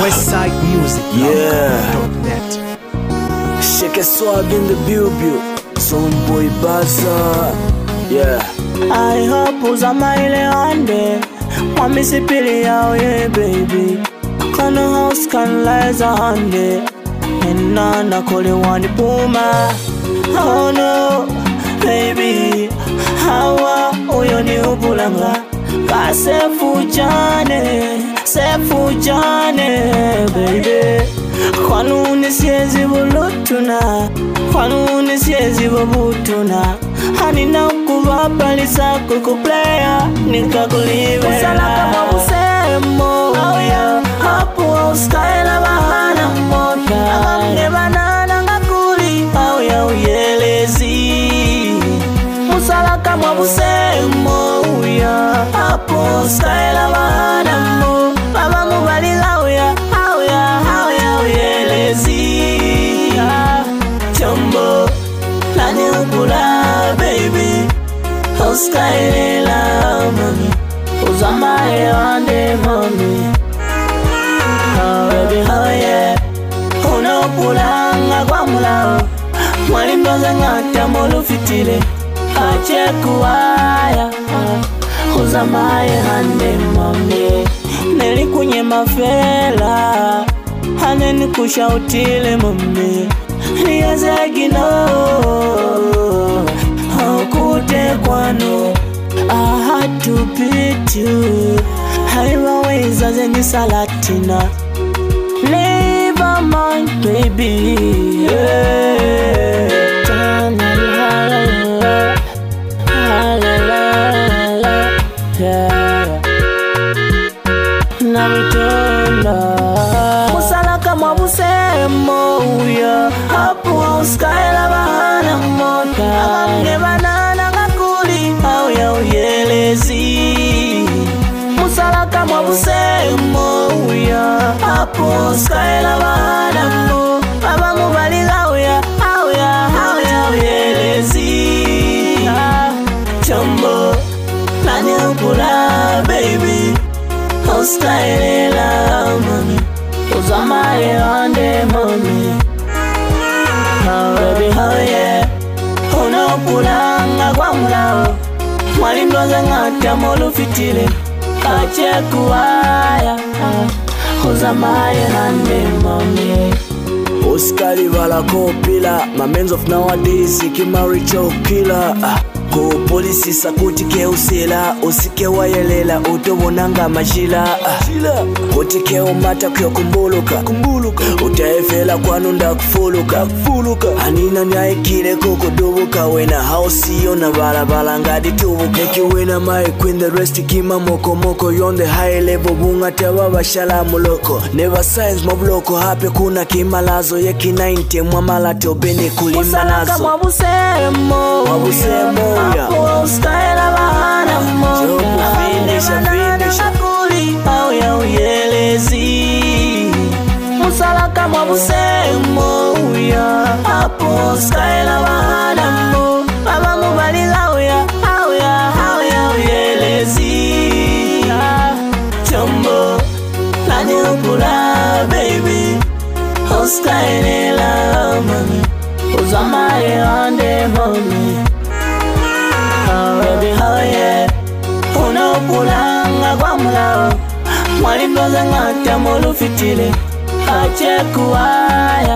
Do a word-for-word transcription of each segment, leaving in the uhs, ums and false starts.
Westside Music. Yeah. Shake a swag in the bubu. Some boy baza. Yeah. I hope uzamaile ande Mwami sipili yao ye baby Kano house kan leza ande Nena na kole wani puma Oh no baby Hawa uyo ni upulanga Ka sefu jane Sefu jane baby Kwanuni siezi bulutuna Kwanuni siezi bubutuna Hanina ukubaba lisako kuplaya Nikakuliwe Usalaka mabusemo Oh yeah Hapu wa uskaila bahana moka Akamge banana ngakuli Oh yeah uyelezi Usalaka mabusemo Oh yeah Hapu wa uskaila bahana mo Baba mubalila Oh yeah Oh yeah Oh yeah uyelezi Chombo Lani ukula baby Uskailela mami Uzamae wande mami Oh baby oh yeah Unopulanga kwa mulao Mwalimdoze ngata molu fitile Ache kuwaya Uzamae hande mami Neli kunye mafela Hane ni kushautile mami Niyazegino Kute kwano I had to beat you Haiwa weza zenye salatina Never mind baby yeah. Namitona Musalaka mabusemo uya Hapu wa uskaila bahana moka Akamge banana ngakuli Au ya uyelezi Musalaka mabusemo uya Hapu wa uskaila bahana mo Baba mubalila uya Au ya au ya uyelezi Chombo Nani ukula baby Uskailela mami Uzamae wande mami Oh baby oh yeah Unopulanga kwa mulao Mwalimdoze ngata molu fitile Ache kuwaya Uzamae wande mami Uskali vala kopila. My men's of nowadays Ikimari chokila. Ko polisi sakuti ke usila. Usike wayelela utobonanga majila. Kutike umata kyo kumbuluka. Kumbuluka Utaefela kwanunda kufuluka. Kufuluka Anina nyae kile koko dubuka. Wena house yona bala bala ngadi tubuka. Eki wena my queen the rest kima moko moko. Yon the high level bunga tewa bashala muloko. Never signs mobloko hape kuna kimalazo. Yeki ninety mwamala tobene kulima nazo. Usalaka mwabusemo Mwabusemo Hapu wa uskaila bahana moka Jobu finisha finisha Nakuli Au ya uyelezi Musalaka mwabusemo uya Hapu wa uskaila bahana mo Baba mubalila uya Au ya au ya uyelezi Chombo Lani ukula baby Uskailela mami Uzamae wande mami Oh baby oh yeah Unopulanga kwa mulao Mwalimdoze ngata molu fitile Ache kuwaya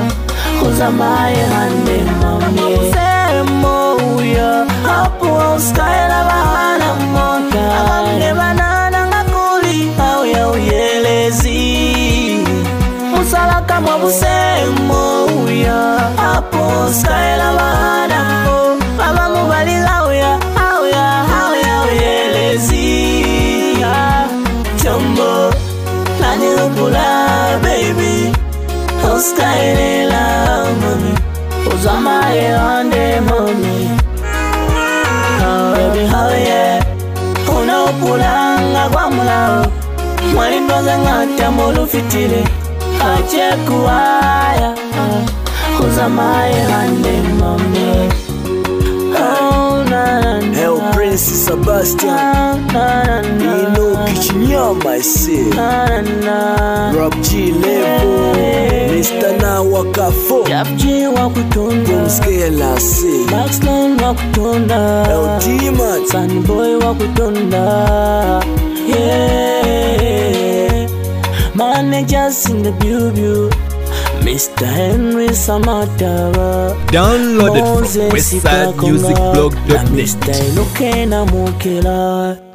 Uzamae hande mami Semo uya Hapu wa uskaila bahana moka Akamge banana ngakuli Au ya uyelezi Musalaka mwabusemo uya Hapu wa uskaila bahana mo Baba mubalila uya Au ya au ya uyelezi Chombo Nani ukula baby Uskailela mami Uzamae wande mami Oh baby oh yeah Unopulanga kwa mulao Mwalimdoze ngata molu fitile Ache kuwaya Uzamae wande mami Oh na na na Prince Sebastian, Enoki Chinyama ese, Rob G Level, Mister Na Wakafo, Jab G Wakutunda, Kumskela se, Maxland Wakutunda, L T Mat, Sunny Boy Wakutunda. Yeah, managers in the view, Mister Henry Samata. Downloaded from westside music blog dot net. Mister Lokena Mokela.